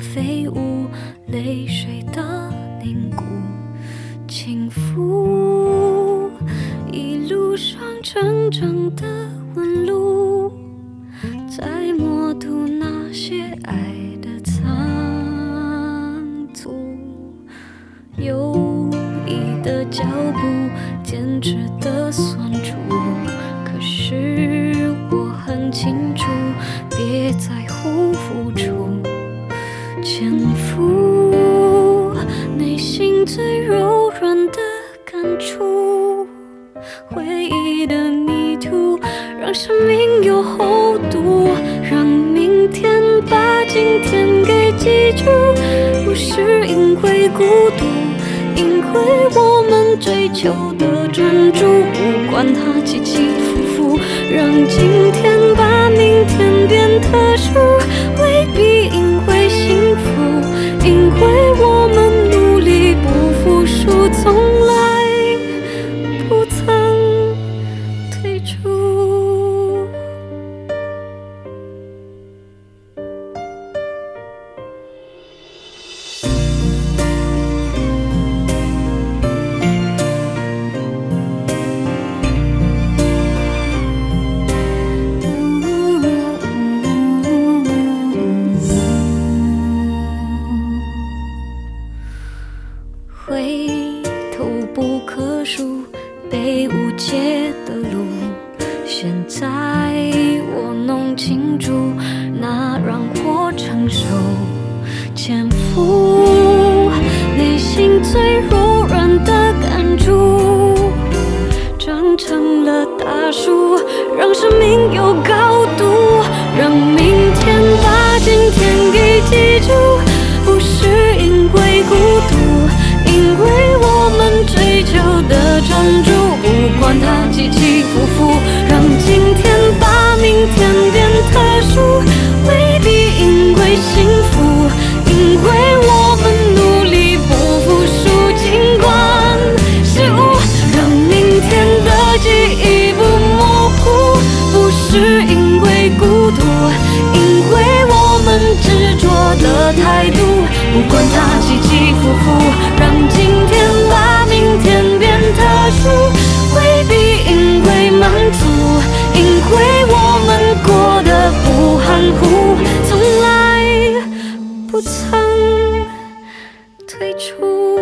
飞舞，泪水的凝固，轻抚一路上真正的纹路，在默读那些爱的残图，有意的脚步，坚持的酸楚，可是我很清楚，别在乎付出，潜伏内心最柔软的感触，回忆的迷途让生命有厚度，让明天把今天给记住，不是因为孤独，因为我们追求的专注，不管它起起伏伏，让今天把明天变特殊，未必因为幸福，因为我们努力不服输，从来不曾退出。回头不可数，被误解的路，现在我弄清楚，那让我承受，潜伏内心最柔软的感触，长成了大树，让生命有高度，让明天把今天给记住，不是因为孤独，因为我们追求的专注，不管它起起伏伏，让今天把明天变特殊，未必因为幸福，因为我们努力不服输，尽管失误，让明天的记忆不模糊，不是因为孤独，因为我们执着的态度，不管它起起伏伏，让今天把明天变特殊，未必因为满足，因为我们过得不含糊，从来不曾退出。